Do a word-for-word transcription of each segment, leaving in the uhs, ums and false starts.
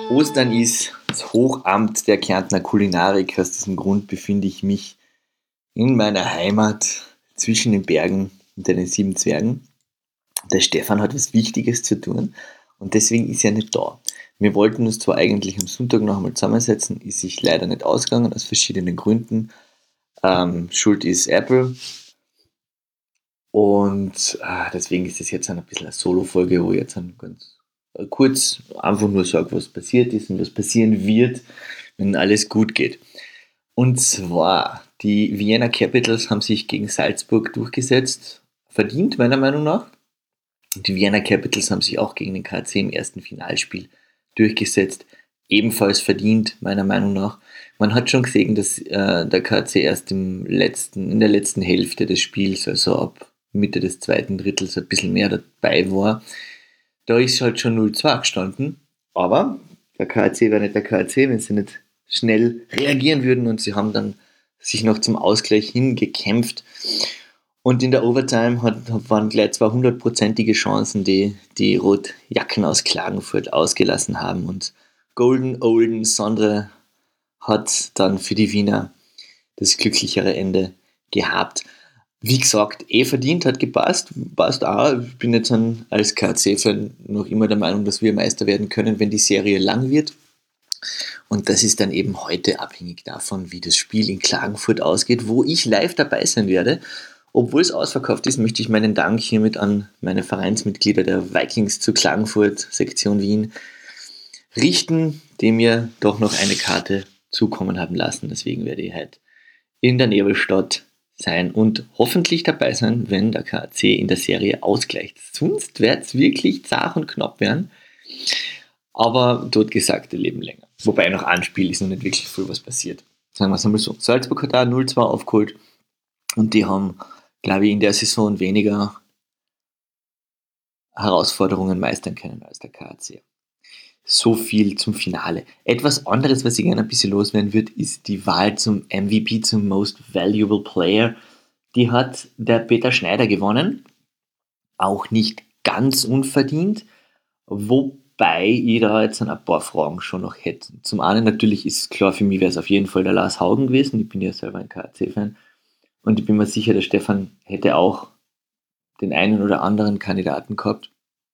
Ostern ist das Hochamt der Kärntner Kulinarik. Aus diesem Grund befinde ich mich in meiner Heimat zwischen den Bergen und den sieben Zwergen. Der Stefan hat was Wichtiges zu tun und deswegen ist er nicht da. Wir wollten uns zwar eigentlich am Sonntag noch einmal zusammensetzen, ist sich leider nicht ausgegangen, aus verschiedenen Gründen. Ähm, Schuld ist Apple. Und äh, deswegen ist das jetzt ein bisschen eine Solo-Folge, wo ich jetzt ein ganz äh, kurz einfach nur sage, was passiert ist und was passieren wird, wenn alles gut geht. Und zwar, die Vienna Capitals haben sich gegen Salzburg durchgesetzt, verdient meiner Meinung nach. Und die Vienna Capitals haben sich auch gegen den K C im ersten Finalspiel durchgesetzt, ebenfalls verdient meiner Meinung nach. Man hat schon gesehen, dass äh, der K C erst im letzten, in der letzten Hälfte des Spiels, also ab Mitte des zweiten Drittels, ein bisschen mehr dabei war. Da ist halt schon null zwei gestanden, aber der K C wäre nicht der K C, wenn sie nicht schnell reagieren würden, und sie haben dann sich noch zum Ausgleich hingekämpft. Und in der Overtime hat, waren gleich zwei hundertprozentige Chancen, die die Rotjacken aus Klagenfurt ausgelassen haben. Und Golden Olden Sondre hat dann für die Wiener das glücklichere Ende gehabt. Wie gesagt, eh verdient, hat gepasst, passt auch. Ich bin jetzt an, als K C-Fan noch immer der Meinung, dass wir Meister werden können, wenn die Serie lang wird. Und das ist dann eben heute abhängig davon, wie das Spiel in Klagenfurt ausgeht, wo ich live dabei sein werde. Obwohl es ausverkauft ist, möchte ich meinen Dank hiermit an meine Vereinsmitglieder der Vikings zu Klagenfurt, Sektion Wien, richten, die mir doch noch eine Karte zukommen haben lassen. Deswegen werde ich heute in der Nebelstadt sein und hoffentlich dabei sein, wenn der K C in der Serie ausgleicht. Sonst wird es wirklich zart und knapp werden. Aber totgesagte leben länger. Wobei nach einem Spiel ist noch nicht wirklich viel was passiert. Sagen wir es einmal so. Salzburg hat da null zwei aufgeholt und die haben, glaube ich, in der Saison weniger Herausforderungen meistern können als der K C. So viel zum Finale. Etwas anderes, was ich gerne ein bisschen loswerden würde, ist die Wahl zum M V P, zum Most Valuable Player. Die hat der Peter Schneider gewonnen. Auch nicht ganz unverdient. Wobei ich da jetzt ein paar Fragen schon noch hätte. Zum einen natürlich ist klar, für mich wäre es auf jeden Fall der Lars Haugen gewesen. Ich bin ja selber ein K C-Fan. Und ich bin mir sicher, der Stefan hätte auch den einen oder anderen Kandidaten gehabt.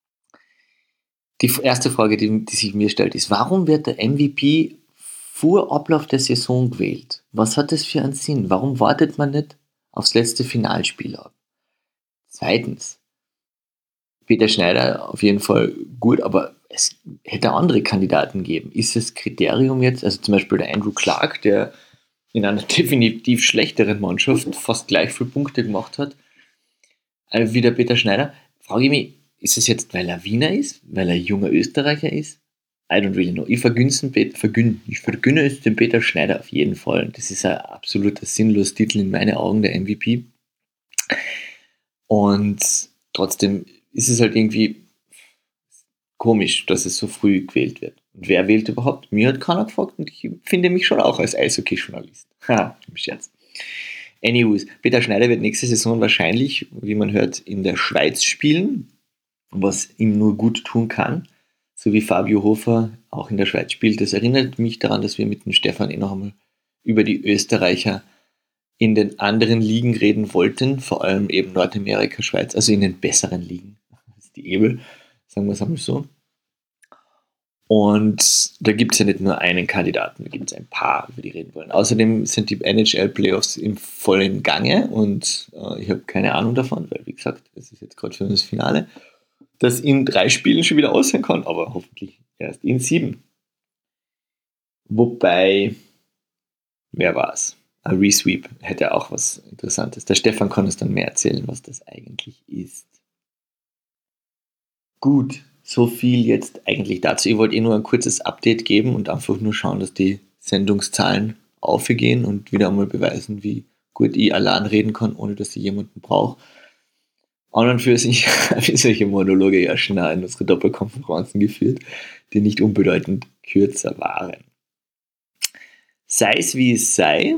Die erste Frage, die, die sich mir stellt, ist, warum wird der M V P vor Ablauf der Saison gewählt? Was hat das für einen Sinn? Warum wartet man nicht aufs letzte Finalspiel ab? Zweitens, Peter Schneider auf jeden Fall gut, aber es hätte andere Kandidaten geben. Ist das Kriterium jetzt, also zum Beispiel der Andrew Clark, der in einer definitiv schlechteren Mannschaft fast gleich viele Punkte gemacht hat, wie der Peter Schneider, frage ich mich, ist es jetzt, weil er Wiener ist? Weil er junger Österreicher ist? I don't really know. Ich vergünne, vergünne, ich vergünne es dem Peter Schneider auf jeden Fall. Das ist ein absoluter sinnloser Titel in meinen Augen, der M V P. Und trotzdem ist es halt irgendwie komisch, dass es so früh gewählt wird. Und wer wählt überhaupt? Mir hat keiner gefragt und ich finde mich schon auch als Eishockey-Journalist. Ha, im Scherz. Anyways, Peter Schneider wird nächste Saison wahrscheinlich, wie man hört, in der Schweiz spielen, was ihm nur gut tun kann, so wie Fabio Hofer auch in der Schweiz spielt. Das erinnert mich daran, dass wir mit dem Stefan eh noch einmal über die Österreicher in den anderen Ligen reden wollten, vor allem eben Nordamerika, Schweiz, also in den besseren Ligen als die Ebel, sagen wir es einmal so. Und da gibt es ja nicht nur einen Kandidaten, da gibt es ein paar, über die reden wollen. Außerdem sind die N H L-Playoffs im vollen Gange und äh, ich habe keine Ahnung davon, weil wie gesagt, das ist jetzt gerade für uns das Finale, das in drei Spielen schon wieder aussehen kann, aber hoffentlich erst in sieben. Wobei, wer war's? Ein Resweep hätte auch was Interessantes. Der Stefan kann uns dann mehr erzählen, was das eigentlich ist. Gut, so viel jetzt eigentlich dazu. Ich wollte eh nur ein kurzes Update geben und einfach nur schauen, dass die Sendungszahlen aufgehen und wieder einmal beweisen, wie gut ich allein reden kann, ohne dass ich jemanden brauche. An und für sich habe ich solche Monologe ja schon in unsere Doppelkonferenzen geführt, die nicht unbedeutend kürzer waren. Sei es wie es sei,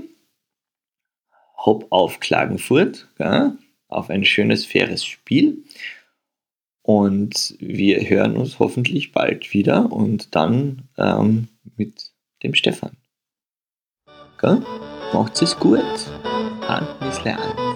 hopp auf Klagenfurt, ja, auf ein schönes, faires Spiel. Und wir hören uns hoffentlich bald wieder und dann ähm, mit dem Stefan. Gell? Macht's es gut. An bis lernen.